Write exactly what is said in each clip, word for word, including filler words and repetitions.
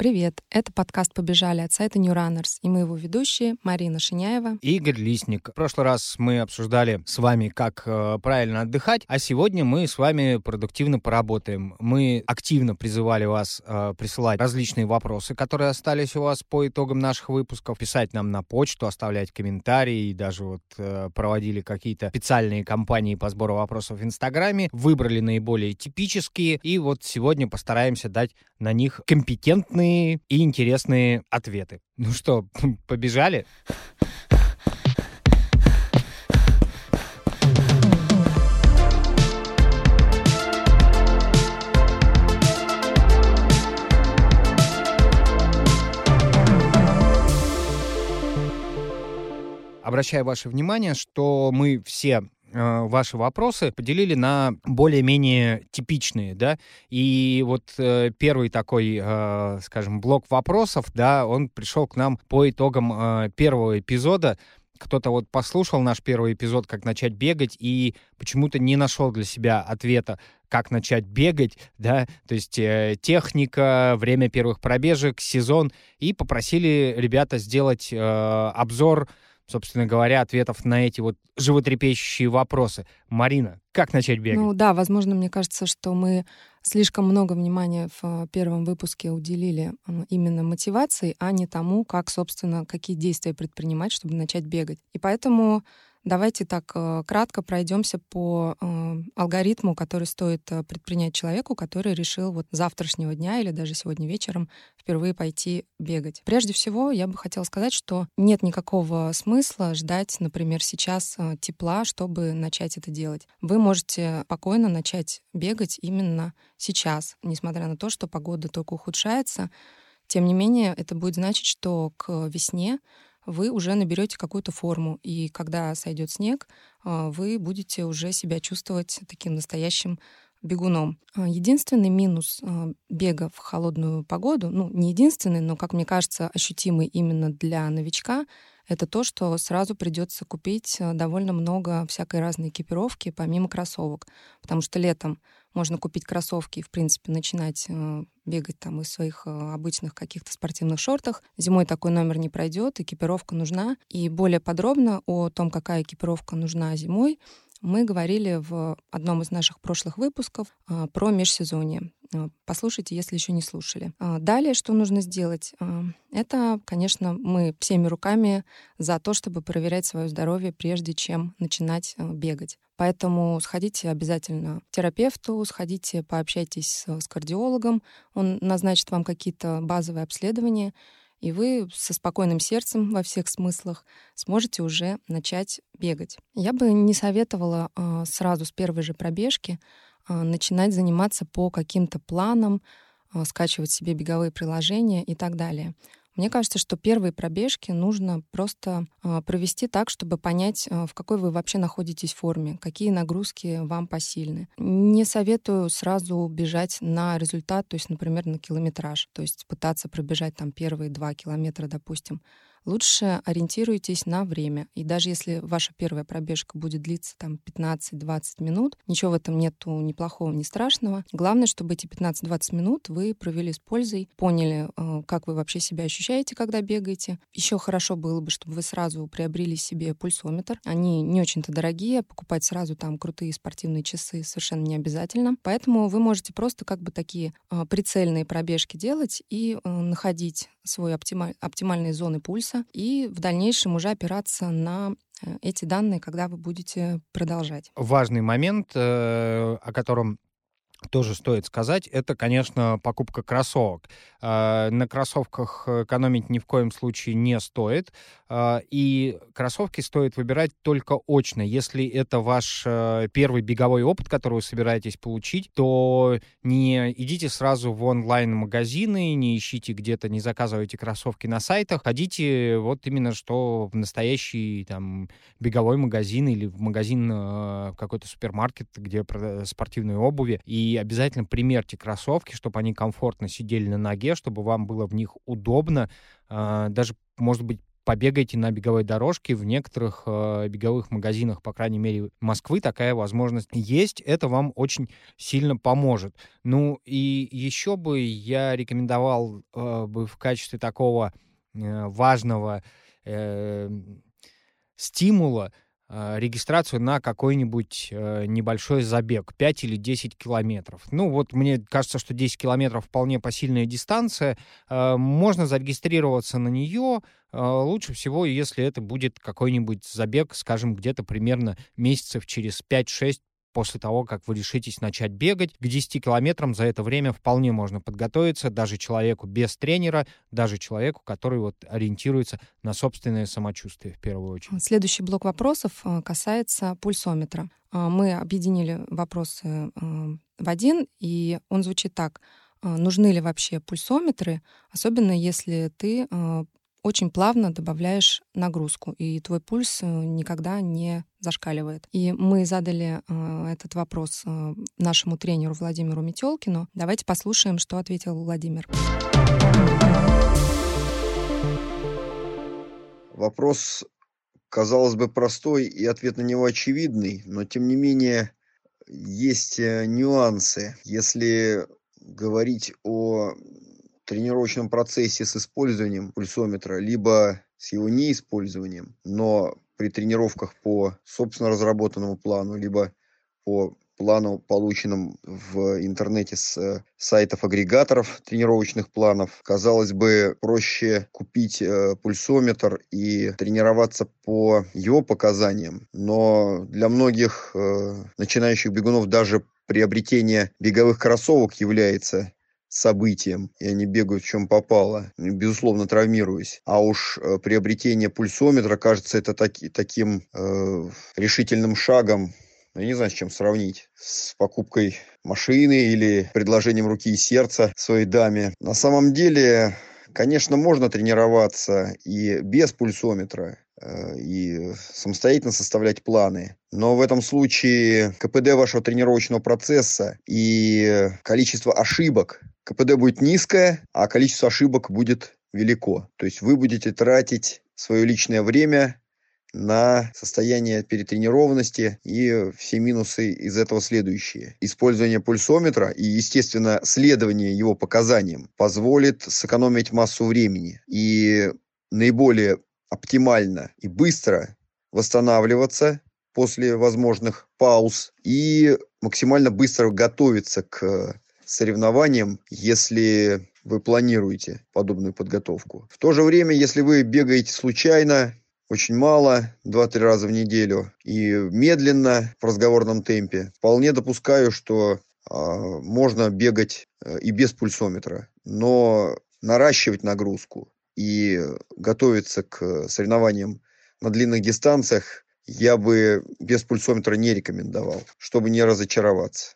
Привет! Это подкаст «Побежали» от сайта New Runners, и мы его ведущие Марина Шиняева и Игорь Лисник. В прошлый раз мы обсуждали с вами, как э, правильно отдыхать, а сегодня мы с вами продуктивно поработаем. Мы активно призывали вас э, присылать различные вопросы, которые остались у вас по итогам наших выпусков, писать нам на почту, оставлять комментарии, и даже вот э, проводили какие-то специальные кампании по сбору вопросов в Инстаграме, выбрали наиболее типические, и вот сегодня постараемся дать на них компетентные и интересные ответы. Ну что, побежали? Обращаю ваше внимание, что мы все ваши вопросы поделили на более-менее типичные, да, и вот э, первый такой, э, скажем, блок вопросов, да, он пришел к нам по итогам э, первого эпизода. Кто-то вот послушал наш первый эпизод «Как начать бегать» и почему-то не нашел для себя ответа, как начать бегать, да, то есть э, техника, время первых пробежек, сезон, и попросили ребята сделать э, обзор, собственно говоря, ответов на эти вот животрепещущие вопросы. Марина, как начать бегать? Ну да, возможно, мне кажется, что мы слишком много внимания в первом выпуске уделили именно мотивации, а не тому, как, собственно, какие действия предпринимать, чтобы начать бегать. И поэтому давайте так э, кратко пройдемся по э, алгоритму, который стоит э, предпринять человеку, который решил вот с завтрашнего дня или даже сегодня вечером впервые пойти бегать. Прежде всего, я бы хотела сказать, что нет никакого смысла ждать, например, сейчас э, тепла, чтобы начать это делать. Вы можете спокойно начать бегать именно сейчас, несмотря на то, что погода только ухудшается. Тем не менее, это будет значить, что к весне вы уже наберете какую-то форму, и когда сойдет снег, вы будете уже себя чувствовать таким настоящим бегуном. Единственный минус бега в холодную погоду, ну, не единственный, но, как мне кажется, ощутимый именно для новичка, это то, что сразу придется купить довольно много всякой разной экипировки, помимо кроссовок. Потому что летом можно купить кроссовки и, в принципе, начинать э, бегать там из своих э, обычных каких-то спортивных шортах. Зимой такой номер не пройдет, экипировка нужна. И более подробно о том, какая экипировка нужна зимой, мы говорили в одном из наших прошлых выпусков э, про межсезонье. Э, послушайте, если еще не слушали. Э, далее, что нужно сделать? Э, это, конечно, мы всеми руками за то, чтобы проверять свое здоровье, прежде чем начинать э, бегать. Поэтому сходите обязательно к терапевту, сходите, пообщайтесь с кардиологом, он назначит вам какие-то базовые обследования, и вы со спокойным сердцем во всех смыслах сможете уже начать бегать. Я бы не советовала э, сразу с первой же пробежки э, начинать заниматься по каким-то планам, э, скачивать себе беговые приложения и так далее. Мне кажется, что первые пробежки нужно просто э, провести так, чтобы понять, э, в какой вы вообще находитесь форме, какие нагрузки вам посильны. Не советую сразу бежать на результат, то есть, например, на километраж, то есть пытаться пробежать там первые два километра, допустим. Лучше ориентируйтесь на время. И даже если ваша первая пробежка будет длиться там пятнадцать-двадцать минут, ничего в этом нету ни плохого, ни страшного. Главное, чтобы эти пятнадцать-двадцать минут вы провели с пользой, поняли, как вы вообще себя ощущаете, когда бегаете. Еще хорошо было бы, чтобы вы сразу приобрели себе пульсометр. Они не очень-то дорогие, покупать сразу там крутые спортивные часы совершенно не обязательно. Поэтому вы можете просто как бы такие прицельные пробежки делать и находить свои оптималь... оптимальные зоны пульса, и в дальнейшем уже опираться на эти данные, когда вы будете продолжать. Важный момент, о котором тоже стоит сказать, это, конечно, покупка кроссовок. На кроссовках экономить ни в коем случае не стоит. И кроссовки стоит выбирать только очно. Если это ваш первый беговой опыт, который вы собираетесь получить, то не идите сразу в онлайн-магазины, не ищите где-то, не заказывайте кроссовки на сайтах. Ходите вот именно что в настоящий там беговой магазин или в магазин, в какой-то супермаркет, где спортивные обуви. И обязательно примерьте кроссовки, чтобы они комфортно сидели на ноге, чтобы вам было в них удобно. Даже, может быть, побегайте на беговой дорожке. В некоторых э, беговых магазинах, по крайней мере, Москвы, такая возможность есть. Это вам очень сильно поможет. Ну и еще бы я рекомендовал э, бы в качестве такого э, важного э, стимула регистрацию на какой-нибудь э, небольшой забег, пять или десять километров. Ну вот мне кажется, что десять километров вполне посильная дистанция. Э, можно зарегистрироваться на нее. Э, лучше всего, если это будет какой-нибудь забег, скажем, где-то примерно месяцев через пять-шесть после того, как вы решитесь начать бегать. К десяти километрам за это время вполне можно подготовиться даже человеку без тренера, даже человеку, который вот ориентируется на собственное самочувствие в первую очередь. Следующий блок вопросов касается пульсометра. Мы объединили вопросы в один, и он звучит так. Нужны ли вообще пульсометры, особенно если ты очень плавно добавляешь нагрузку, и твой пульс никогда не зашкаливает. И мы задали э, этот вопрос э, нашему тренеру Владимиру Метелкину. Давайте послушаем, что ответил Владимир. Вопрос, казалось бы, простой, и ответ на него очевидный, но тем не менее есть нюансы. Если говорить о тренировочном процессе с использованием пульсометра, либо с его неиспользованием, но при тренировках по собственно разработанному плану, либо по плану, полученному в интернете с сайтов-агрегаторов тренировочных планов, казалось бы, проще купить э, пульсометр и тренироваться по его показаниям. Но для многих э, начинающих бегунов даже приобретение беговых кроссовок является событием, и они бегают в чем попало, безусловно, травмируясь. А уж э, приобретение пульсометра, кажется, это таки, таким э, решительным шагом, я не знаю, с чем сравнить, с покупкой машины или предложением руки и сердца своей даме. На самом деле, конечно, можно тренироваться и без пульсометра, э, и самостоятельно составлять планы. Но в этом случае КПД вашего тренировочного процесса и количество ошибок, КПД будет низкое, а количество ошибок будет велико. То есть вы будете тратить свое личное время на состояние перетренированности, и все минусы из этого следующие. Использование пульсометра и, естественно, следование его показаниям позволит сэкономить массу времени и наиболее оптимально и быстро восстанавливаться после возможных пауз и максимально быстро готовиться к соревнованиям, если вы планируете подобную подготовку. В то же время, если вы бегаете случайно, очень мало, два-три раза в неделю и медленно в разговорном темпе, вполне допускаю, что э, можно бегать э, и без пульсометра, но наращивать нагрузку и готовиться к соревнованиям на длинных дистанциях я бы без пульсометра не рекомендовал, чтобы не разочароваться.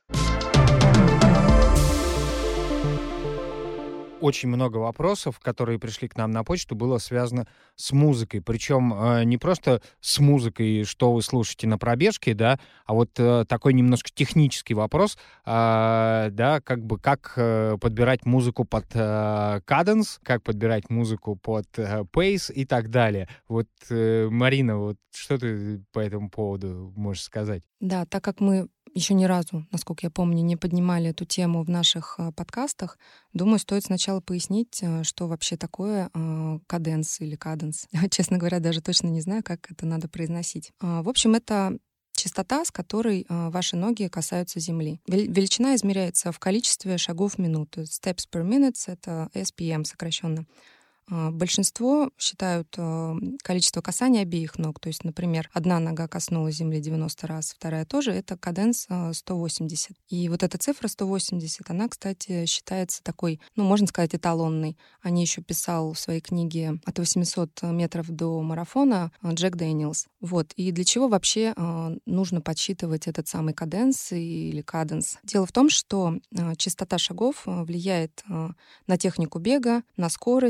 Очень много вопросов, которые пришли к нам на почту, было связано с музыкой. Причем э, не просто с музыкой, что вы слушаете на пробежке, да, а вот э, такой немножко технический вопрос, э, да, как бы как э, подбирать музыку под э, каденс, как подбирать музыку под э, пейс и так далее. Вот, э, Марина, вот что ты по этому поводу можешь сказать? Да, так как мы еще ни разу, насколько я помню, не поднимали эту тему в наших подкастах, думаю, стоит сначала пояснить, что вообще такое каденс или каденс. Честно говоря, даже точно не знаю, как это надо произносить. В общем, это частота, с которой ваши ноги касаются земли. Величина измеряется в количестве шагов в минуту. Steps per minute — это эс пи эм сокращенно. Большинство считают количество касаний обеих ног. То есть, например, одна нога коснулась земли девяносто раз, вторая тоже. Это каденс сто восемьдесят. И вот эта цифра сто восемьдесят, она, кстати, считается такой, ну, можно сказать, эталонной. О ней еще писал в своей книге «От восьмисот метров до марафона» Джек Дэниелс. Вот. И для чего вообще нужно подсчитывать этот самый каденс или каденс? Дело в том, что частота шагов влияет на технику бега, на скорость,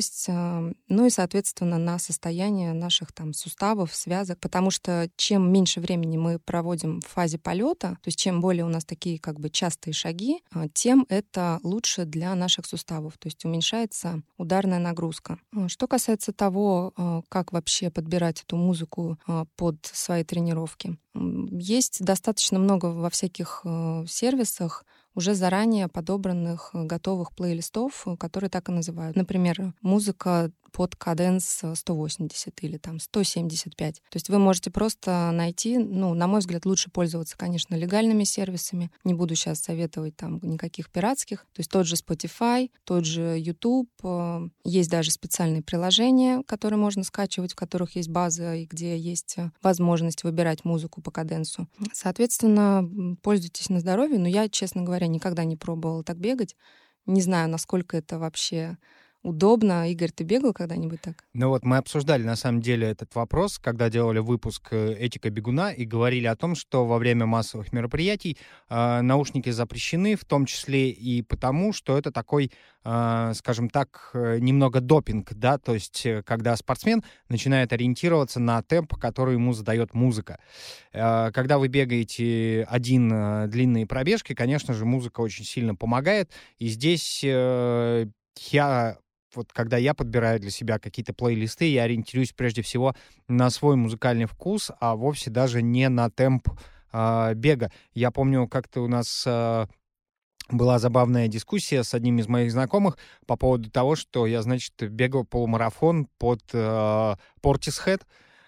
ну и, соответственно, на состояние наших там суставов, связок, потому что чем меньше времени мы проводим в фазе полета, то есть чем более у нас такие как бы частые шаги, тем это лучше для наших суставов, то есть уменьшается ударная нагрузка. Что касается того, как вообще подбирать эту музыку под свои тренировки, есть достаточно много во всяких сервисах уже заранее подобранных готовых плейлистов, которые так и называют. Например, музыка под каденс сто восемьдесят или там сто семьдесят пять. То есть вы можете просто найти, ну, на мой взгляд, лучше пользоваться, конечно, легальными сервисами. Не буду сейчас советовать там никаких пиратских. То есть тот же Spotify, тот же YouTube. Есть даже специальные приложения, которые можно скачивать, в которых есть база и где есть возможность выбирать музыку по каденсу. Соответственно, пользуйтесь на здоровье. Но я, честно говоря, никогда не пробовала так бегать. Не знаю, насколько это вообще удобно. Игорь, ты бегал когда-нибудь так? Ну вот мы обсуждали, на самом деле, этот вопрос, когда делали выпуск «Этика бегуна», и говорили о том, что во время массовых мероприятий э, наушники запрещены, в том числе и потому, что это такой, э, скажем так, немного допинг, да, то есть когда спортсмен начинает ориентироваться на темп, который ему задает музыка. Э, когда вы бегаете один э, длинные пробежки, конечно же, музыка очень сильно помогает, и здесь э, я... Вот когда я подбираю для себя какие-то плейлисты, я ориентируюсь прежде всего на свой музыкальный вкус, а вовсе даже не на темп э, бега. Я помню, как-то у нас э, была забавная дискуссия с одним из моих знакомых по поводу того, что я, значит, бегал полумарафон под э, Portishead.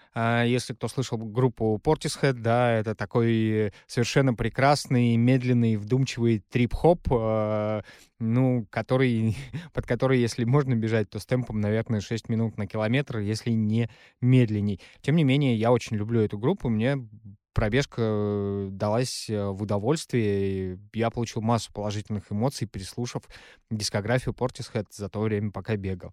Если кто слышал группу Portishead, да, это такой совершенно прекрасный, медленный, вдумчивый трип-хоп, э, ну, который, под который, если можно бежать, то с темпом, наверное, шесть минут на километр, если не медленней. Тем не менее, я очень люблю эту группу, мне пробежка далась в удовольствие, я получил массу положительных эмоций, переслушав дискографию Portishead за то время, пока бегал.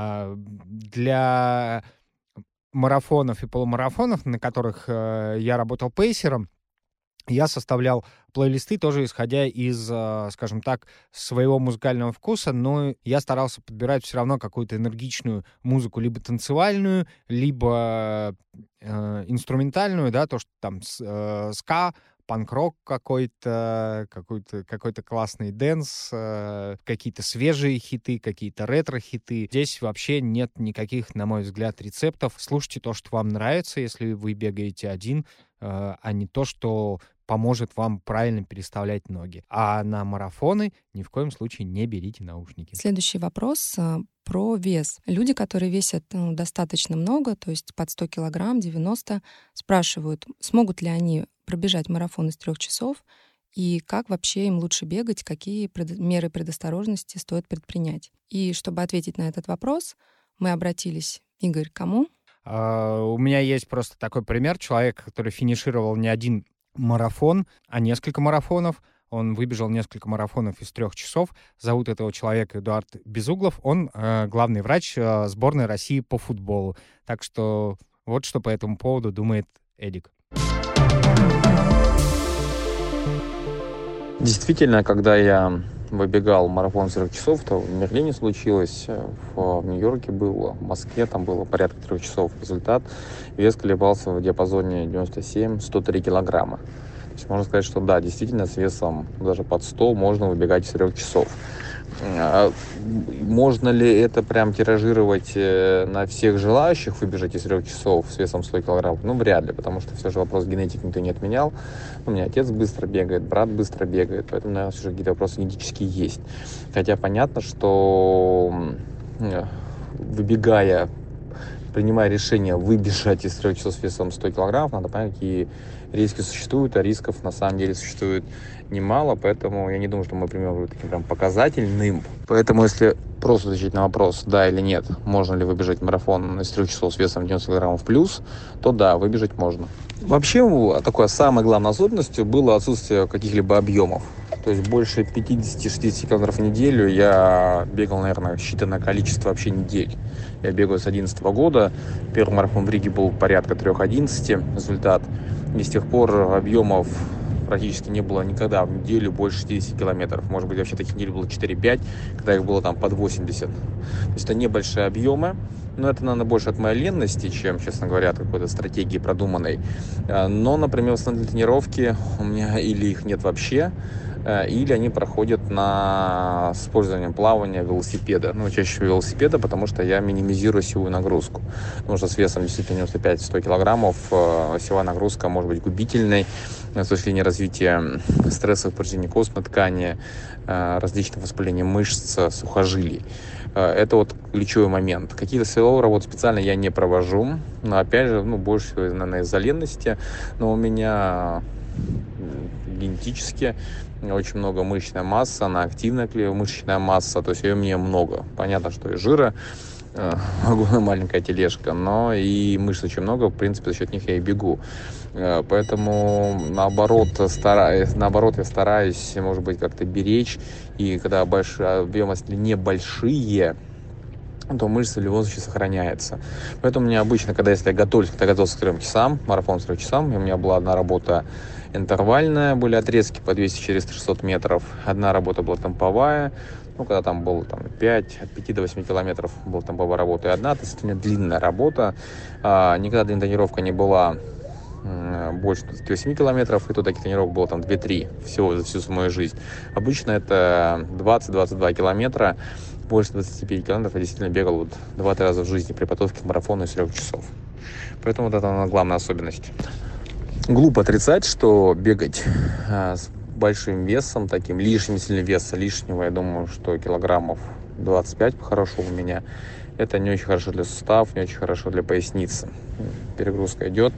Для марафонов и полумарафонов, на которых э, я работал пейсером, я составлял плейлисты тоже исходя из, э, скажем так, своего музыкального вкуса, но я старался подбирать все равно какую-то энергичную музыку, либо танцевальную, либо э, инструментальную, да, то, что там э, ска, панк-рок какой-то, какой-то, какой-то классный дэнс, э, какие-то свежие хиты, какие-то ретро-хиты. Здесь вообще нет никаких, на мой взгляд, рецептов. Слушайте то, что вам нравится, если вы бегаете один, э, а не то, что поможет вам правильно переставлять ноги. А на марафоны ни в коем случае не берите наушники. Следующий вопрос э, про вес. Люди, которые весят ну, достаточно много, то есть под сто килограмм, девяносто, спрашивают, смогут ли они пробежать марафон из трех часов, и как вообще им лучше бегать, какие пред... меры предосторожности стоит предпринять. И чтобы ответить на этот вопрос, мы обратились, Игорь, к кому? Uh, у меня есть просто такой пример. Человек, который финишировал не один марафон, а несколько марафонов. Он выбежал несколько марафонов из трех часов. Зовут этого человека Эдуард Безуглов. Он э, главный врач э, сборной России по футболу. Так что вот что по этому поводу думает Эдик. Действительно, когда я выбегал марафон сорок часов, то в Берлине случилось, в Нью-Йорке было, в Москве там было порядка трех часов. Результат, вес колебался в диапазоне девяносто семь - сто три килограмма. То есть можно сказать, что да, действительно с весом даже под сто можно выбегать из трех часов. Можно ли это прям тиражировать на всех желающих выбежать из трех часов с весом сто килограмм? Ну, вряд ли, потому что все же вопрос генетики никто не отменял. У меня отец быстро бегает, брат быстро бегает, поэтому, наверное, все же какие-то вопросы генетические есть. Хотя понятно, что выбегая, принимая решение выбежать из трех часов с весом сто килограмм, надо понять, какие риски существуют, а рисков на самом деле существует немало, поэтому я не думаю, что мой пример будет таким прям показательным. Поэтому, если просто отвечать на вопрос, да или нет, можно ли выбежать марафон из трех часов с весом девяносто килограммов плюс, то да, выбежать можно. Вообще, такой самой главной особенностью было отсутствие каких-либо объемов. То есть больше пятьдесят-шестьдесят километров в неделю я бегал, наверное, считанное количество вообще недель. Я бегаю с две тысячи одиннадцатого года. Первый марафон в Риге был порядка три одиннадцать результат. И с тех пор объемов практически не было никогда в неделю больше шестьдесят километров. Может быть, вообще таких недель было четыре-пять, когда их было там под восемьдесят. То есть это небольшие объемы. Но это, наверное, больше от моей ленности, чем, честно говоря, от какой-то стратегии продуманной. Но, например, основные тренировки у меня или их нет вообще, или они проходят на с использованием плавания, велосипеда. Ну, чаще всего велосипеда, потому что я минимизирую силовую нагрузку. Потому что с весом действительно девяносто пять - сто килограммов силовая нагрузка может быть губительной с точки зрения развития стрессовых повреждений костной ткани, различных воспалений мышц, сухожилий. Это вот ключевой момент. Какие-то силовые работы специально я не провожу. Но опять же, ну, больше всего, наверное, из-за ленности. Но у меня генетически очень много мышечной массы, она активная мышечная масса, то есть ее у меня много. Понятно, что и жира, огромная маленькая тележка, но и мышц очень много, в принципе, за счет них я и бегу. Поэтому наоборот, стараюсь, наоборот я стараюсь, может быть, как-то беречь, и когда большие объемы, если небольшие, то мышца в любом случае сохраняется. Поэтому у меня обычно, когда если я готовлюсь, когда я готовился к трем часам, марафон с трем часам, у меня была одна работа интервальная, были отрезки по двести, четыреста, шестьсот метров. Одна работа была темповая, ну, когда там было там, пять, от пяти до восьми километров была темповая работа. И одна относительно длинная работа. А, никогда тренировка не была м, больше двадцати восьми километров, и то таких тренировок было там две-три всего за всю мою жизнь. Обычно это двадцать-двадцать два километра. Больше двадцати пяти километров я действительно бегал вот два-три раза в жизни при подготовке к марафону из трех часов. Поэтому вот это главная особенность. Глупо отрицать, что бегать а, с большим весом, таким лишним сильным весом, лишнего, я думаю, что килограммов двадцать пять по-хорошему у меня, это не очень хорошо для суставов, не очень хорошо для поясницы. Перегрузка идет,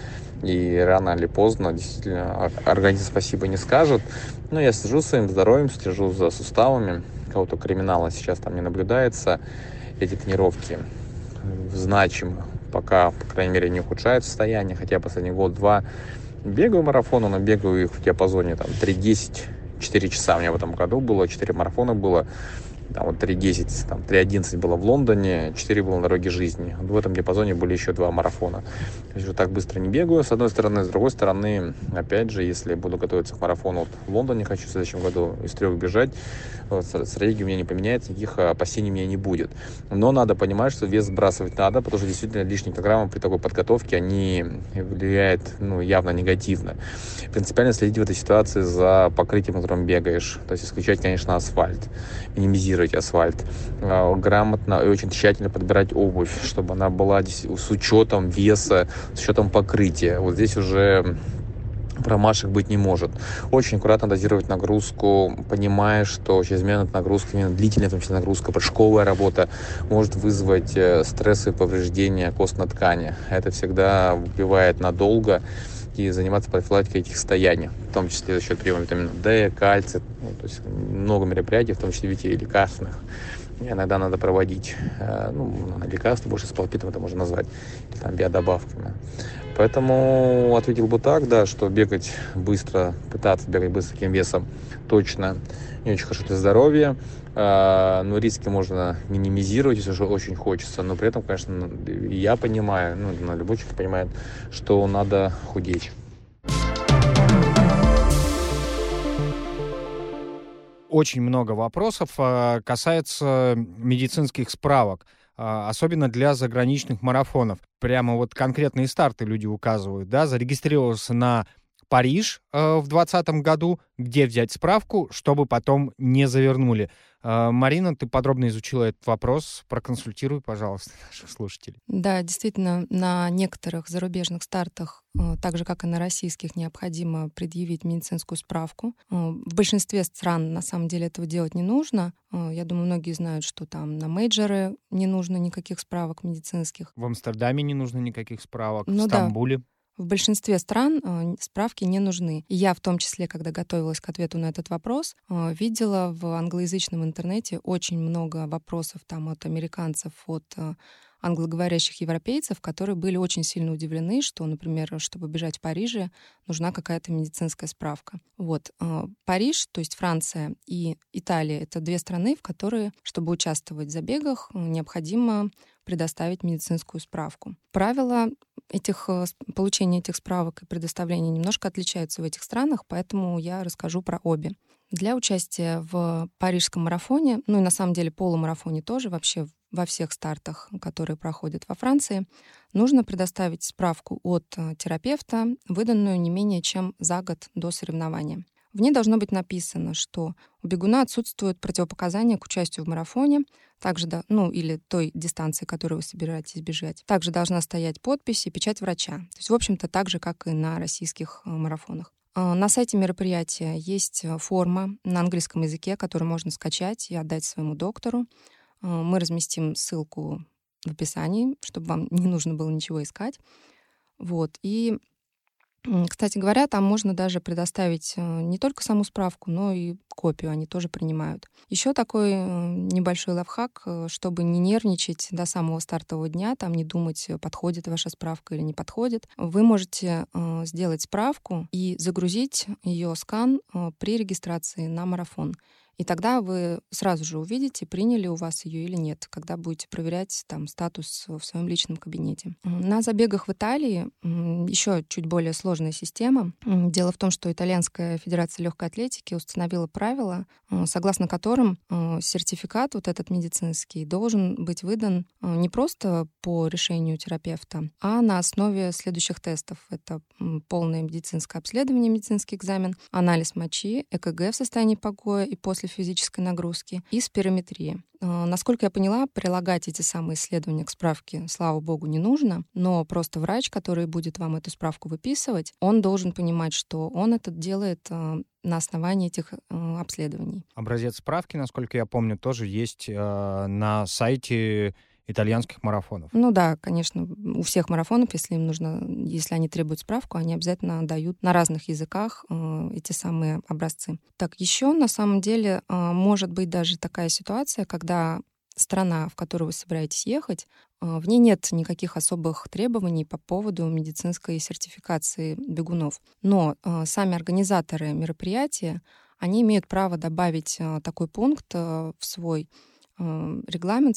и рано или поздно действительно организм спасибо не скажет. Но я слежу за своим здоровьем, слежу за суставами. Какого-то криминала сейчас там не наблюдается. Эти тренировки значимо, пока, по крайней мере, не ухудшают состояние. Хотя последний год-два бегаю марафоны, но бегаю их в диапазоне там три десять, четыре часа у меня в этом году было, четыре марафона было. Там вот три десять, там три одиннадцать было в Лондоне, четыре было на дороге жизни. В этом диапазоне были еще два марафона. То есть вот так быстро не бегаю, с одной стороны. С другой стороны, опять же, если буду готовиться к марафону вот в Лондоне, хочу в следующем году из трех бежать, вот, стратегия у меня не поменяется, никаких опасений у меня не будет. Но надо понимать, что вес сбрасывать надо, потому что действительно лишние килограммы при такой подготовке, они влияют ну, явно негативно. Принципиально следить в этой ситуации за покрытием, на котором бегаешь. То есть исключать, конечно, асфальт, минимизировать асфальт, грамотно и очень тщательно подбирать обувь, чтобы она была с учетом веса, с учетом покрытия. Вот здесь уже промашек быть не может. Очень аккуратно дозировать нагрузку, понимая, что чрезмерная нагрузка, именно длительная, в том числе нагрузка, прыжковая работа может вызвать стрессы и повреждения костной ткани. Это всегда убивает надолго. И заниматься профилактикой этих состояний, в том числе за счет приема витамина D, кальция, ну, то есть много мероприятий, в том числе ведь и лекарственных. И иногда надо проводить, э, ну, лекарства, больше с полпитом это можно назвать, или там биодобавками. Поэтому ответил бы так, да, что бегать быстро, пытаться бегать быстро таким весом точно не очень хорошо для здоровья. Э, но риски можно минимизировать, если уже очень хочется. Но при этом, конечно, я понимаю, ну, любой человек понимает, что надо худеть. Очень много вопросов э, касается медицинских справок, э, особенно для заграничных марафонов. Прямо вот конкретные старты люди указывают, да, зарегистрировался на Париж э, в двадцатом году, где взять справку, чтобы потом не завернули. Э, Марина, ты подробно изучила этот вопрос, проконсультируй, пожалуйста, наших слушателей. Да, действительно, на некоторых зарубежных стартах, э, так же, как и на российских, необходимо предъявить медицинскую справку. Э, в большинстве стран, на самом деле, этого делать не нужно. Э, я думаю, многие знают, что там на мейджоры не нужно никаких справок медицинских. В Амстердаме не нужно никаких справок, Ну, в Стамбуле. Да. В большинстве стран э, справки не нужны. И я, в том числе, когда готовилась к ответу на этот вопрос, э, видела в англоязычном интернете очень много вопросов там от американцев, от э, англоговорящих европейцев, которые были очень сильно удивлены, что, например, чтобы бежать в Париже, нужна какая-то медицинская справка. Вот. Париж, то есть Франция и Италия — это две страны, в которые, чтобы участвовать в забегах, необходимо предоставить медицинскую справку. Правила этих, получения этих справок и предоставления немножко отличаются в этих странах, поэтому я расскажу про обе. Для участия в парижском марафоне, ну и на самом деле полумарафоне тоже, вообще во всех стартах, которые проходят во Франции, нужно предоставить справку от терапевта, выданную не менее чем за год до соревнования. В ней должно быть написано, что у бегуна отсутствуют противопоказания к участию в марафоне, также, ну, или той дистанции, которую вы собираетесь бежать. Также должна стоять подпись и печать врача. То есть, в общем-то, так же, как и на российских марафонах. На сайте мероприятия есть форма на английском языке, которую можно скачать и отдать своему доктору. Мы разместим ссылку в описании, чтобы вам не нужно было ничего искать. Вот. И, кстати говоря, там можно даже предоставить не только саму справку, но и копию, они тоже принимают. Еще такой небольшой лайфхак, чтобы не нервничать до самого стартового дня, там не думать, подходит ваша справка или не подходит. Вы можете сделать справку и загрузить ее скан при регистрации на марафон. И тогда вы сразу же увидите, приняли у вас ее или нет, когда будете проверять там статус в своем личном кабинете. На забегах в Италии еще чуть более сложная система. Дело в том, что Итальянская федерация легкой атлетики установила правила, согласно которым сертификат вот этот медицинский должен быть выдан не просто по решению терапевта, а на основе следующих тестов. Это полное медицинское обследование, медицинский экзамен, анализ мочи, ЭКГ в состоянии покоя и после физической нагрузки и спирометрия. Насколько я поняла, прилагать эти самые исследования к справке, слава богу, не нужно, но просто врач, который будет вам эту справку выписывать, он должен понимать, что он это делает на основании этих обследований. Образец справки, насколько я помню, тоже есть на сайте итальянских марафонов. Ну да, конечно, у всех марафонов, если им нужно, если они требуют справку, они обязательно дают на разных языках э, эти самые образцы. Так, еще на самом деле э, может быть даже такая ситуация, когда страна, в которую вы собираетесь ехать, э, в ней нет никаких особых требований по поводу медицинской сертификации бегунов. Но э, сами организаторы мероприятия, они имеют право добавить э, такой пункт э, в свой регламент,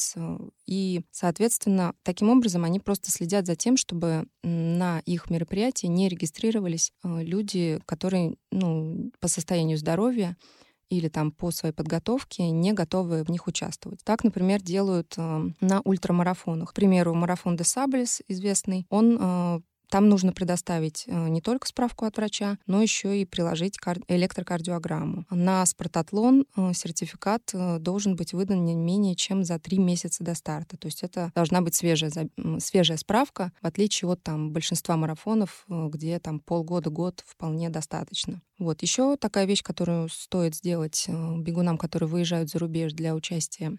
и, соответственно, таким образом они просто следят за тем, чтобы на их мероприятии не регистрировались люди, которые, ну, по состоянию здоровья или там по своей подготовке не готовы в них участвовать. Так, например, делают на ультрамарафонах. К примеру, марафон де Саблес известный, он там нужно предоставить не только справку от врача, но еще и приложить электрокардиограмму. На спартатлон сертификат должен быть выдан не менее чем за три месяца до старта. То есть это должна быть свежая, свежая справка, в отличие от там, большинства марафонов, где там полгода-год вполне достаточно. Вот. Еще такая вещь, которую стоит сделать бегунам, которые выезжают за рубеж для участия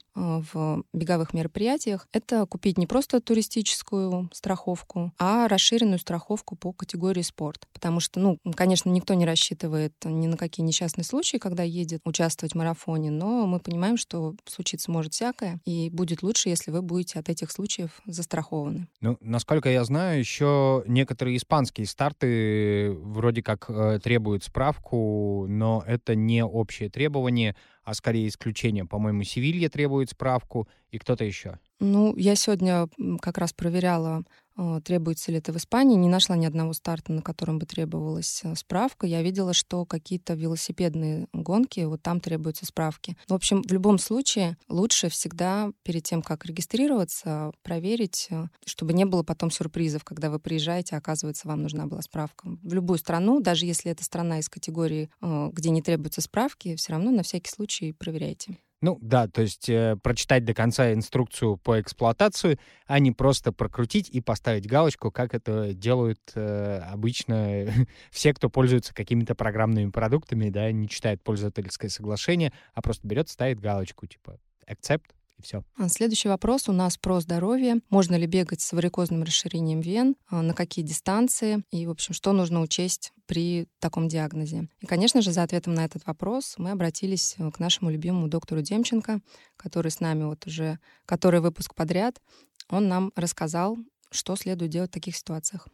в беговых мероприятиях, это купить не просто туристическую страховку, а расширенную страховку по категории спорт. Потому что, ну, конечно, никто не рассчитывает ни на какие несчастные случаи, когда едет участвовать в марафоне, но мы понимаем, что случиться может всякое, и будет лучше, если вы будете от этих случаев застрахованы. Ну, насколько я знаю, еще некоторые испанские старты вроде как э, требуют справку, но это не общее требование, а скорее исключение. По-моему, Севилья требует справку, и кто-то еще. Ну, я сегодня как раз проверяла, требуется ли это в Испании. Не нашла ни одного старта, на котором бы требовалась справка. Я видела, что какие-то велосипедные гонки, вот там требуются справки. В общем, в любом случае лучше всегда перед тем, как регистрироваться, проверить, чтобы не было потом сюрпризов, когда вы приезжаете, а оказывается, вам нужна была справка. В любую страну, даже если это страна из категории, где не требуются справки, все равно на всякий случай проверяйте. Ну да, то есть э, прочитать до конца инструкцию по эксплуатации, а не просто прокрутить и поставить галочку, как это делают э, обычно все, кто пользуется какими-то программными продуктами, да, не читает пользовательское соглашение, а просто берет, ставит галочку, типа accept, И все. Следующий вопрос у нас про здоровье. Можно ли бегать с варикозным расширением вен? На какие дистанции? И, в общем, что нужно учесть при таком диагнозе? И, конечно же, за ответом на этот вопрос мы обратились к нашему любимому доктору Демченко, который с нами вот уже который выпуск подряд. Он нам рассказал, что следует делать в таких ситуациях.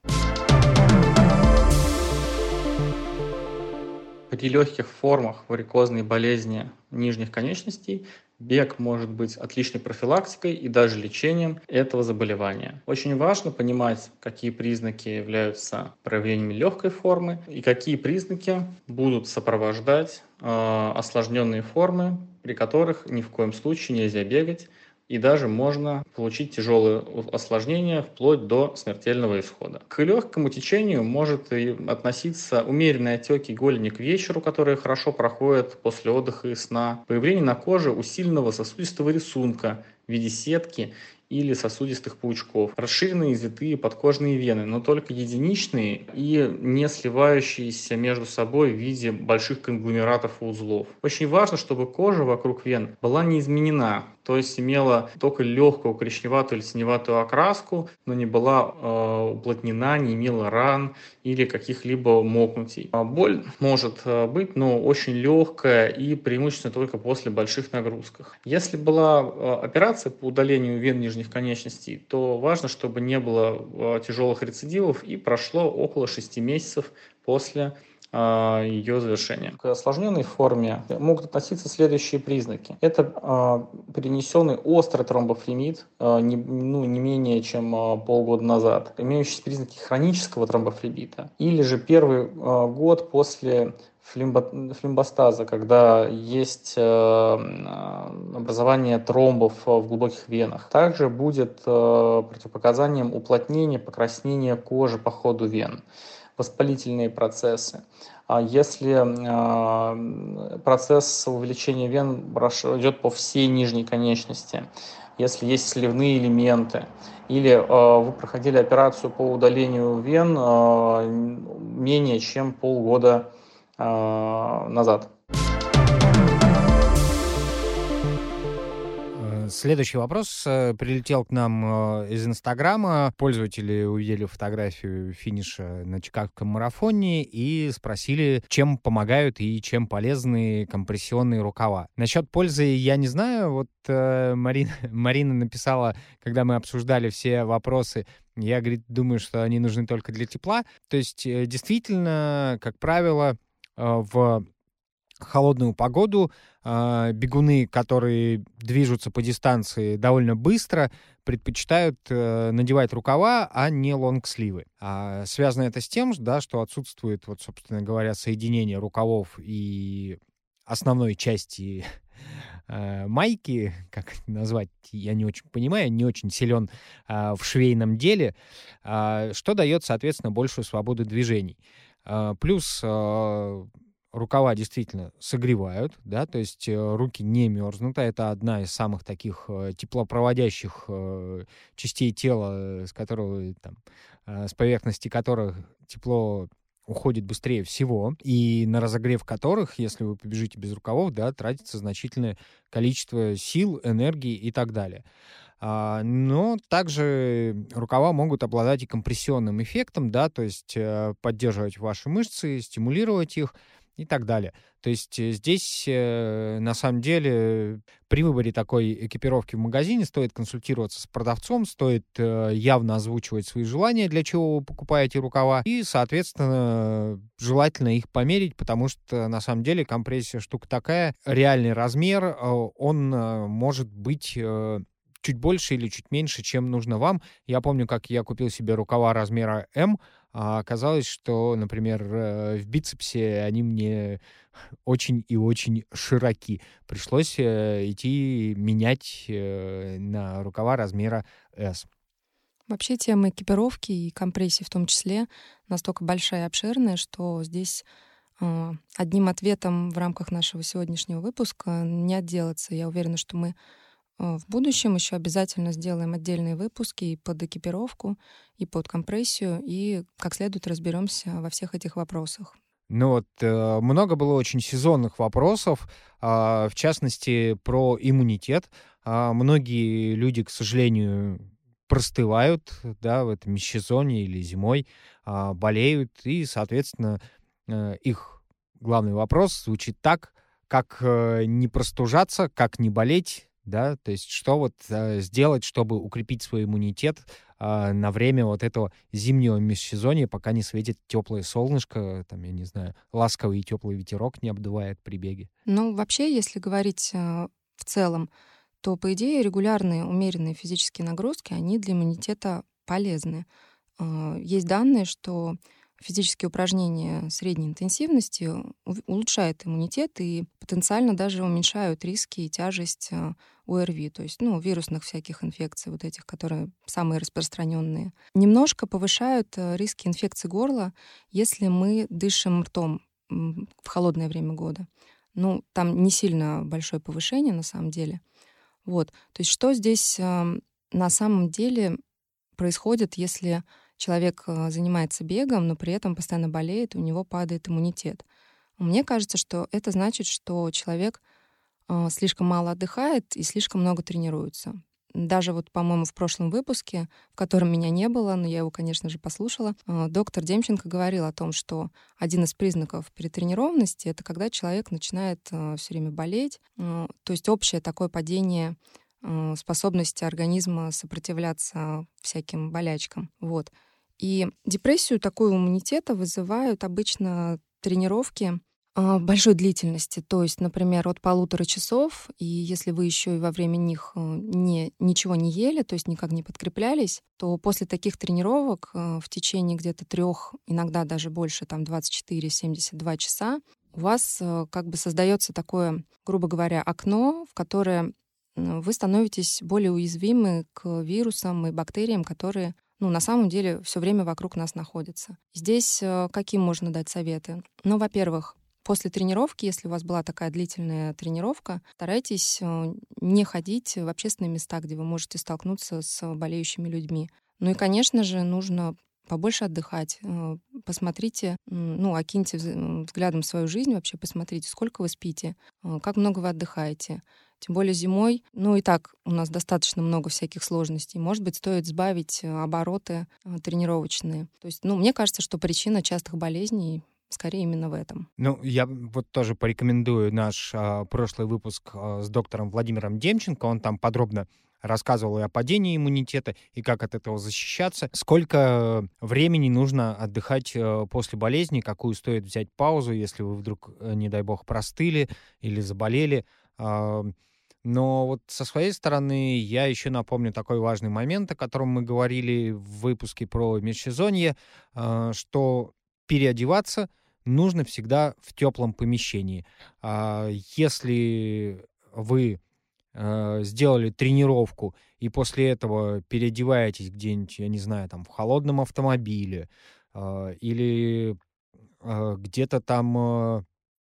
При легких формах варикозной болезни нижних конечностей бег может быть отличной профилактикой и даже лечением этого заболевания. Очень важно понимать, какие признаки являются проявлениями легкой формы и какие признаки будут сопровождать э, осложненные формы, при которых ни в коем случае нельзя бегать, и даже можно получить тяжелые осложнения вплоть до смертельного исхода. К легкому течению может и относиться умеренные отеки голени к вечеру, которые хорошо проходят после отдыха и сна, появление на коже усиленного сосудистого рисунка в виде сетки или сосудистых паучков, расширенные извитые подкожные вены, но только единичные и не сливающиеся между собой в виде больших конгломератов и узлов. Очень важно, чтобы кожа вокруг вен была не изменена, то есть имела только легкую коричневатую или синеватую окраску, но не была э, уплотнена, не имела ран или каких-либо мокнутий. Боль может быть, но очень легкая и преимущественно только после больших нагрузок. Если была э, операция по удалению вен нижних конечностей, то важно, чтобы не было э, тяжелых рецидивов и прошло около шести месяцев после ее завершения. К осложненной форме могут относиться следующие признаки. Это э, перенесенный острый тромбофлебит, э, не, ну, не менее чем э, полгода назад, имеющиеся признаки хронического тромбофлебита, или же первый э, год после флембо, флембостаза, когда есть э, образование тромбов в глубоких венах. Также будет э, противопоказанием уплотнение, покраснение кожи по ходу вен, воспалительные процессы. А если э, процесс увеличения вен идет по всей нижней конечности, если есть сливные элементы, или э, вы проходили операцию по удалению вен э, менее чем полгода э, назад. Следующий вопрос прилетел к нам из Инстаграма. Пользователи увидели фотографию финиша на Чикагском марафоне и спросили, чем помогают и чем полезны компрессионные рукава. Насчет пользы я не знаю. Вот э, Марина, Марина написала, когда мы обсуждали все вопросы, я, говорит, думаю, что они нужны только для тепла. То есть, действительно, как правило, в холодную погоду э, бегуны, которые движутся по дистанции довольно быстро, предпочитают э, надевать рукава, а не лонгсливы. А связано это с тем, да, что отсутствует, вот, собственно говоря, соединение рукавов и основной части э, майки, как это назвать, я не очень понимаю, не очень силен э, в швейном деле, э, что дает, соответственно, большую свободу движений. Э, плюс э, рукава действительно согревают, да, то есть э, руки не мерзнут, а это одна из самых таких э, теплопроводящих э, частей тела, с которого, там, э, с поверхности которых тепло уходит быстрее всего, и на разогрев которых, если вы побежите без рукавов, да, тратится значительное количество сил, энергии и так далее. А, но также рукава могут обладать и компрессионным эффектом, да, то есть э, поддерживать ваши мышцы, стимулировать их и так далее. То есть здесь, на самом деле, при выборе такой экипировки в магазине стоит консультироваться с продавцом, стоит явно озвучивать свои желания, для чего вы покупаете рукава, и, соответственно, желательно их померить, потому что, на самом деле, компрессия штука такая, реальный размер, он может быть чуть больше или чуть меньше, чем нужно вам. Я помню, как я купил себе рукава размера М, а оказалось, что, например, в бицепсе они мне очень и очень широки. Пришлось идти менять на рукава размера S. Вообще тема экипировки и компрессии в том числе настолько большая и обширная, что здесь э, одним ответом в рамках нашего сегодняшнего выпуска не отделаться. Я уверена, что мы в будущем еще обязательно сделаем отдельные выпуски и под экипировку, и под компрессию, и как следует разберемся во всех этих вопросах. Ну вот, э, много было очень сезонных вопросов, а, в частности, про иммунитет. А, многие люди, к сожалению, простывают, да, в этом межсезонье или зимой, а, болеют, и, соответственно, э, их главный вопрос звучит так: как э, не простужаться, как не болеть, да, то есть что вот э, сделать, чтобы укрепить свой иммунитет а, на время вот этого зимнего межсезонья, пока не светит теплое солнышко, там, я не знаю, ласковый и теплый ветерок не обдувает при беге. Ну, вообще, если говорить э, в целом, то, по идее, регулярные умеренные физические нагрузки, они для иммунитета полезны. Э, Есть данные, что физические упражнения средней интенсивности у- улучшают иммунитет и потенциально даже уменьшают риски и тяжесть э, ОРВИ, то есть, ну, вирусных всяких инфекций, вот этих, которые самые распространенные. Немножко повышают э, риски инфекций горла, если мы дышим ртом м, в холодное время года. Ну, там не сильно большое повышение на самом деле. Вот. То есть что здесь э, на самом деле происходит, если человек э, занимается бегом, но при этом постоянно болеет, у него падает иммунитет? Мне кажется, что это значит, что человек э, слишком мало отдыхает и слишком много тренируется. Даже вот, по-моему, в прошлом выпуске, в котором меня не было, но я его, конечно же, послушала, э, доктор Демченко говорил о том, что один из признаков перетренированности — это когда человек начинает все время болеть, э, то есть общее такое падение э, способности организма сопротивляться всяким болячкам. Вот. И депрессию такого иммунитета вызывают обычно тренировки а, большой длительности, то есть, например, от полутора часов, и если вы еще и во время них э, не, ничего не ели, то есть никак не подкреплялись, то после таких тренировок э, в течение где-то трех, иногда даже больше, там двадцать четыре семьдесят два часа, у вас э, как бы создается такое, грубо говоря, окно, в которое м, вы становитесь более уязвимы к вирусам и бактериям, которые, ну, на самом деле все время вокруг нас находятся. Здесь э, какие можно дать советы? Ну, во-первых, после тренировки, если у вас была такая длительная тренировка, старайтесь э, не ходить в общественные места, где вы можете столкнуться с болеющими людьми. Ну и, конечно же, нужно побольше отдыхать. Э, Посмотрите, м, ну, окиньте вз- м, взглядом свою жизнь вообще, посмотрите, сколько вы спите, э, как много вы отдыхаете. Тем более зимой, ну и так у нас достаточно много всяких сложностей. Может быть, стоит сбавить э, обороты э, тренировочные. То есть, ну, мне кажется, что причина частых болезней скорее именно в этом. Ну, я вот тоже порекомендую наш а, прошлый выпуск а, с доктором Владимиром Демченко. Он там подробно рассказывал и о падении иммунитета, и как от этого защищаться. Сколько времени нужно отдыхать э, после болезни, какую стоит взять паузу, если вы вдруг, э, не дай бог, простыли или заболели. А, Но вот со своей стороны я еще напомню такой важный момент, о котором мы говорили в выпуске про межсезонье, а, что переодеваться нужно всегда в теплом помещении. А, Если вы э, сделали тренировку и после этого переодеваетесь где-нибудь, я не знаю, там в холодном автомобиле а, или э, где-то там, э,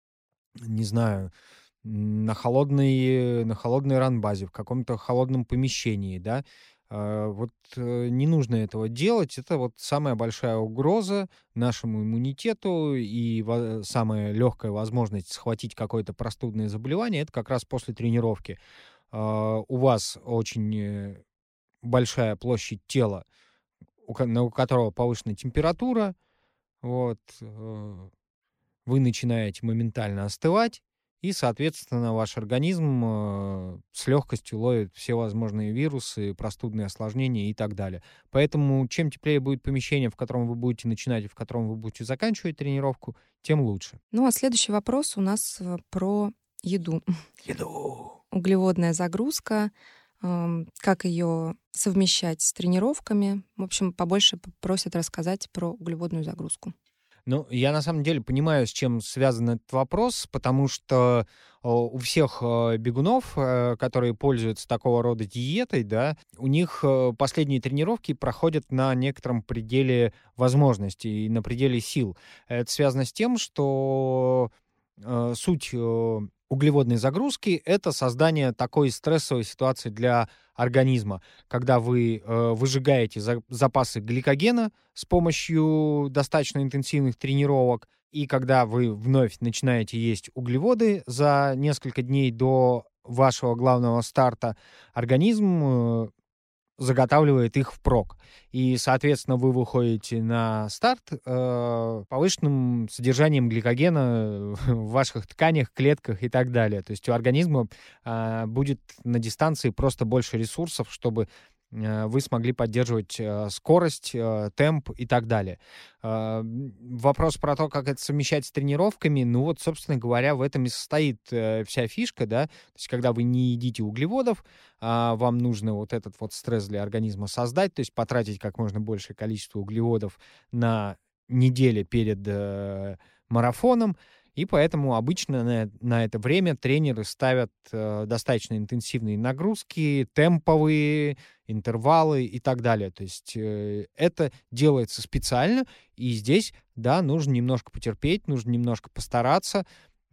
не знаю, м, на холодной, на холодной ранбазе, в каком-то холодном помещении, да, а, вот э, не нужно этого делать. Это вот самая большая угроза нашему иммунитету и во- самая легкая возможность схватить какое-то простудное заболевание — это как раз после тренировки. А, У вас очень э, большая площадь тела, у ко- на- у которого повышенная температура, вот, э, вы начинаете моментально остывать, и, соответственно, ваш организм э, с легкостью ловит все возможные вирусы, простудные осложнения и так далее. Поэтому чем теплее будет помещение, в котором вы будете начинать и в котором вы будете заканчивать тренировку, тем лучше. Ну а следующий вопрос у нас э, про еду. Еду. Углеводная загрузка, эм, как ее совмещать с тренировками. В общем, побольше п- просят рассказать про углеводную загрузку. Ну, я на самом деле понимаю, с чем связан этот вопрос, потому что э, у всех э, бегунов, э, которые пользуются такого рода диетой, да, у них э, последние тренировки проходят на некотором пределе возможностей и на пределе сил. Это связано с тем, что э, суть э, углеводной загрузки — это создание такой стрессовой ситуации для организма, когда вы э, выжигаете за- запасы гликогена с помощью достаточно интенсивных тренировок, И когда вы вновь начинаете есть углеводы за несколько дней до вашего главного старта, организм э, заготавливает их впрок. И, соответственно, вы выходите на старт э, повышенным содержанием гликогена в ваших тканях, клетках и так далее. То есть у организма э, будет на дистанции просто больше ресурсов, чтобы э, вы смогли поддерживать э, скорость, э, темп и так далее. Э, вопрос про то, как это совмещать с тренировками, ну вот, собственно говоря, в этом и состоит э, вся фишка, да. То есть когда вы не едите углеводов, а вам нужно вот этот вот стресс для организма создать, то есть потратить как можно большее количество углеводов на неделю перед э, марафоном, и поэтому обычно на, на это время тренеры ставят э, достаточно интенсивные нагрузки, темповые, интервалы и так далее. То есть э, это делается специально, и здесь, да, нужно немножко потерпеть, нужно немножко постараться,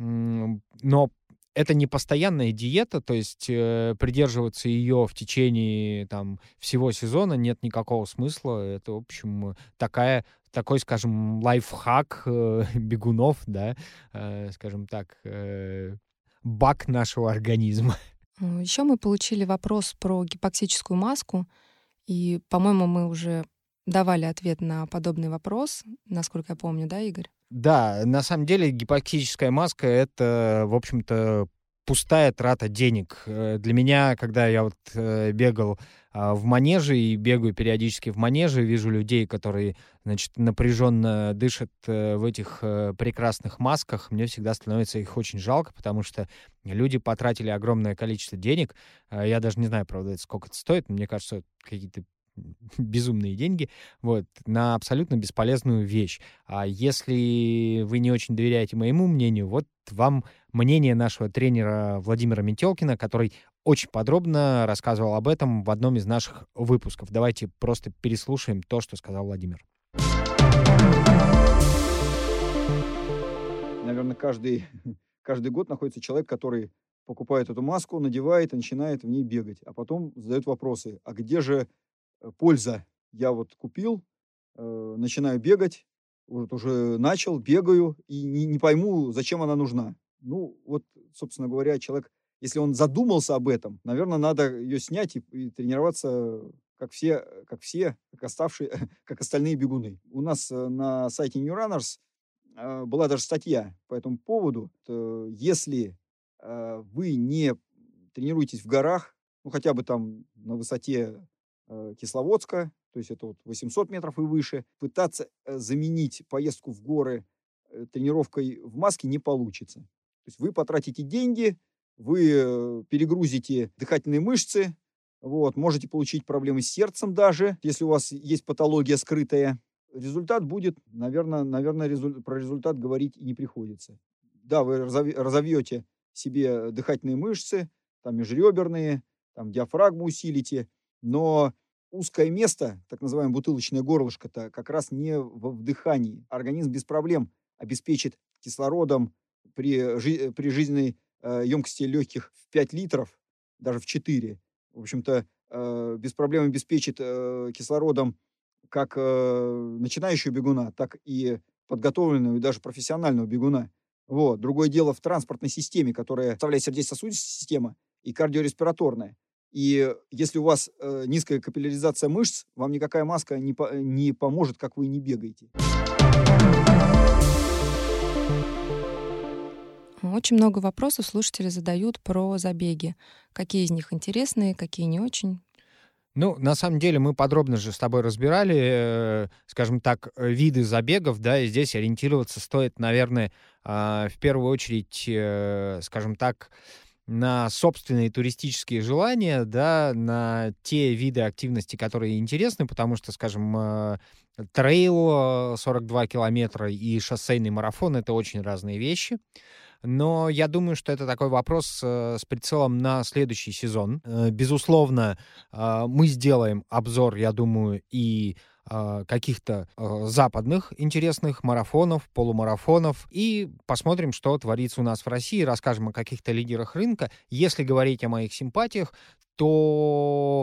м- но это не постоянная диета, то есть э, придерживаться ее в течение там, всего сезона нет никакого смысла. Это, в общем, такая, такой, скажем, лайфхак э, бегунов, да, э, скажем так, э, баг нашего организма. Еще мы получили вопрос про гипоксическую маску, и, по-моему, мы уже давали ответ на подобный вопрос, насколько я помню, да, Игорь? Да, на самом деле гипоксическая маска — это, в общем-то, пустая трата денег. Для меня, когда я вот бегал в манеже и бегаю периодически в манеже, вижу людей, которые, значит, напряженно дышат в этих прекрасных масках, мне всегда становится их очень жалко, потому что люди потратили огромное количество денег. Я даже не знаю, правда, сколько это стоит, но мне кажется, какие-то безумные деньги, вот, на абсолютно бесполезную вещь. А если вы не очень доверяете моему мнению, вот вам мнение нашего тренера Владимира Метелкина, который очень подробно рассказывал об этом в одном из наших выпусков. Давайте просто переслушаем то, что сказал Владимир. Наверное, каждый, каждый год находится человек, который покупает эту маску, надевает и начинает в ней бегать. А потом задает вопросы, а где же польза? Я вот купил, э, начинаю бегать, вот уже начал, бегаю, и не, не пойму, зачем она нужна. Ну, вот, собственно говоря, человек, если он задумался об этом, наверное, надо ее снять и, и тренироваться, как все, как все, как оставшие, как остальные бегуны. У нас э, на сайте New Runners э, была даже статья по этому поводу. То, если э, вы не тренируетесь в горах, ну, хотя бы там на высоте Кисловодска, то есть это вот восемьсот метров и выше, пытаться заменить поездку в горы тренировкой в маске не получится. То есть вы потратите деньги, вы перегрузите дыхательные мышцы, вот, можете получить проблемы с сердцем даже, если у вас есть патология скрытая. Результат будет, наверное, наверное резу- про результат говорить и не приходится. Да, вы разов- разовьете себе дыхательные мышцы, там межреберные, там диафрагму усилите, но узкое место, так называемое бутылочное горлышко-то, как раз не во вдыхании. Организм без проблем обеспечит кислородом при, жи- при жизненной э, емкости легких в пять литров, даже в четыре. В общем-то, э, без проблем обеспечит э, кислородом как э, начинающего бегуна, так и подготовленного и даже профессионального бегуна. Вот. Другое дело в транспортной системе, которая составляет сердечно-сосудистая система и кардиореспираторная. И если у вас э, низкая капилляризация мышц, вам никакая маска не, по, не поможет, как вы не бегаете. Очень много вопросов слушатели задают про забеги. Какие из них интересные, какие не очень? Ну, на самом деле, мы подробно же с тобой разбирали, э, скажем так, виды забегов, да, и здесь ориентироваться стоит, наверное, э, в первую очередь, э, скажем так, на собственные туристические желания, да, на те виды активности, которые интересны, потому что, скажем, э, трейл сорок два километра и шоссейный марафон — это очень разные вещи. Но я думаю, что это такой вопрос э, с прицелом на следующий сезон. Э, безусловно, э, мы сделаем обзор, я думаю, и э, каких-то э, западных интересных марафонов, полумарафонов, и посмотрим, что творится у нас в России, расскажем о каких-то лидерах рынка. Если говорить о моих симпатиях, то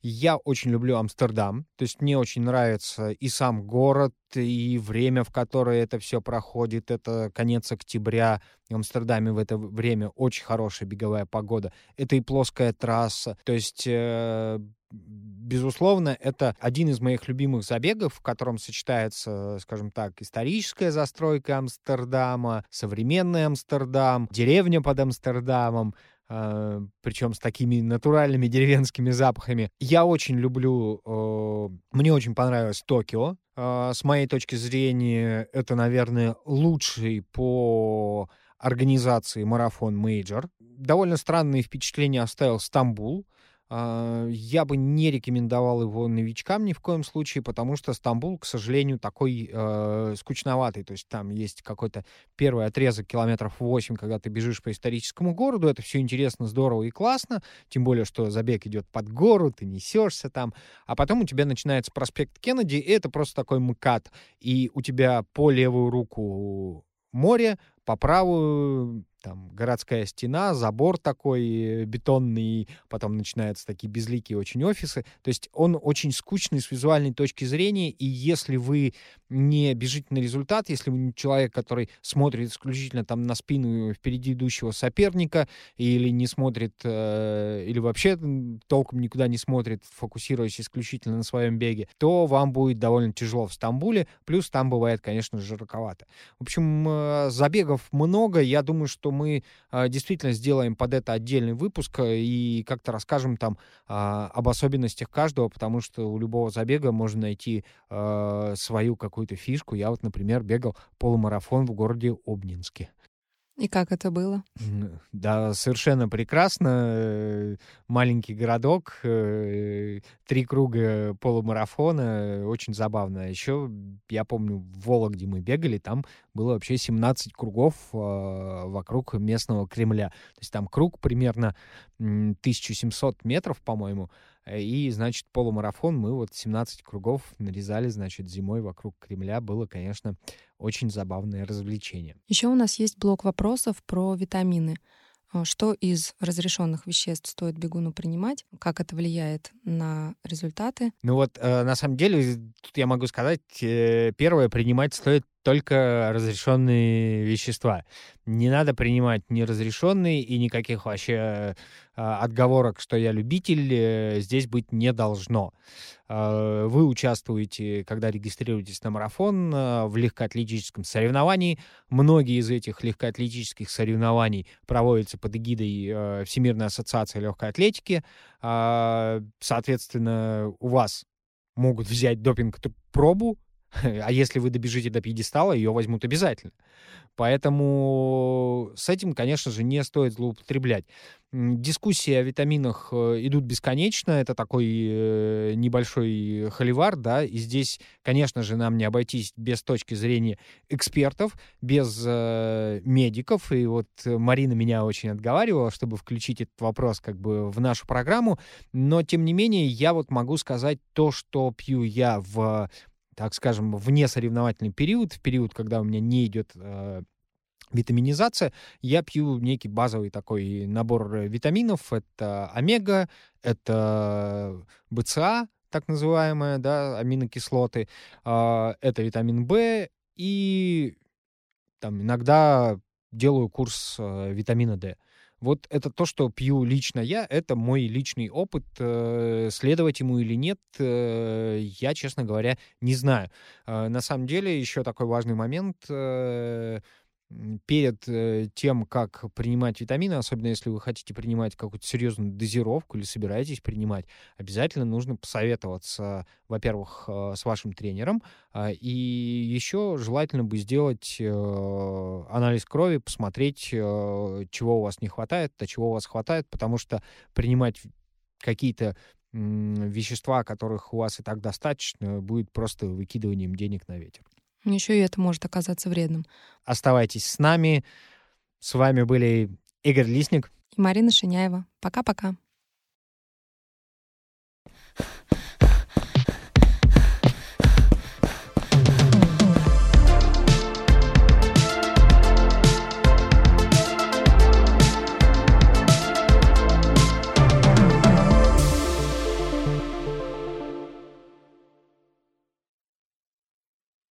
Я очень люблю Амстердам, то есть мне очень нравится и сам город, и время, в которое это все проходит. Это конец октября. В Амстердаме в это время очень хорошая беговая погода. Это и плоская трасса. То есть, э, безусловно, это один из моих любимых забегов, в котором сочетается, скажем так, историческая застройка Амстердама, современный Амстердам, деревня под Амстердамом, Uh, причем с такими натуральными деревенскими запахами. Я очень люблю, uh, мне очень понравилось Токио. Uh, с моей точки зрения, это, наверное, лучший по организации марафон-мейджор. Довольно странные впечатления оставил Стамбул. Uh, я бы не рекомендовал его новичкам ни в коем случае, потому что Стамбул, к сожалению, такой uh, скучноватый. То есть там есть какой-то первый отрезок километров восемь, когда ты бежишь по историческому городу. Это все интересно, здорово и классно. Тем более, что забег идет под гору, ты несешься там. А потом у тебя начинается проспект Кеннеди, и это просто такой МКАД. И у тебя по левую руку море, по правую там городская стена, забор такой бетонный, потом начинаются такие безликие очень офисы. То есть он очень скучный с визуальной точки зрения, и если вы не бежите на результат, если вы не человек, который смотрит исключительно там на спину впереди идущего соперника, или не смотрит, э, или вообще толком никуда не смотрит, фокусируясь исключительно на своем беге, то вам будет довольно тяжело в Стамбуле, плюс там бывает, конечно, жарковато. В общем, э, забегов много, я думаю, что мы э, действительно сделаем под это отдельный выпуск и как-то расскажем там э, об особенностях каждого, потому что у любого забега можно найти э, свою какую-то фишку. Я вот, например, бегал полумарафон в городе Обнинске. И как это было? Да, совершенно прекрасно. Маленький городок, три круга полумарафона, очень забавно. Еще, я помню, в Вологде мы бегали, там было вообще семнадцать кругов вокруг местного Кремля. То есть там круг примерно тысяча семьсот метров, по-моему, и, значит, полумарафон мы вот семнадцать кругов нарезали, значит, зимой вокруг Кремля. Было, конечно, очень забавное развлечение. Еще у нас есть блок вопросов про витамины. Что из разрешенных веществ стоит бегуну принимать? Как это влияет на результаты? Ну вот, э, на самом деле, тут я могу сказать, э, первое, принимать стоит только разрешенные вещества. Не надо принимать неразрешенные, и никаких вообще э, отговорок, что я любитель, э, здесь быть не должно. Э, вы участвуете, когда регистрируетесь на марафон, э, в легкоатлетическом соревновании. Многие из этих легкоатлетических соревнований проводятся под эгидой э, Всемирной ассоциации легкой атлетики. Э, соответственно, у вас могут взять допинг-пробу, а если вы добежите до пьедестала, ее возьмут обязательно. Поэтому с этим, конечно же, не стоит злоупотреблять. Дискуссии о витаминах идут бесконечно. Это такой небольшой холивар, да, и здесь, конечно же, нам не обойтись без точки зрения экспертов, без э, медиков. И вот Марина меня очень отговаривала, чтобы включить этот вопрос как бы в нашу программу. Но, тем не менее, я вот могу сказать то, что пью я в, так скажем, вне соревновательный период, в период, когда у меня не идет э, витаминизация, я пью некий базовый такой набор витаминов. Это омега, это БЦА, так называемая, да, аминокислоты, э, это витамин В, и там иногда делаю курс э, витамина D. Вот это то, что пью лично я, это мой личный опыт. Следовать ему или нет, я, честно говоря, не знаю. На самом деле, еще такой важный момент. Перед тем, как принимать витамины, особенно если вы хотите принимать какую-то серьезную дозировку или собираетесь принимать, обязательно нужно посоветоваться, во-первых, с вашим тренером, и еще желательно бы сделать анализ крови, посмотреть, чего у вас не хватает, а чего у вас хватает, потому что принимать какие-то вещества, которых у вас и так достаточно, будет просто выкидыванием денег на ветер. Еще и это может оказаться вредным. Оставайтесь с нами. С вами были Игорь Лисник и Марина Шиняева. Пока-пока.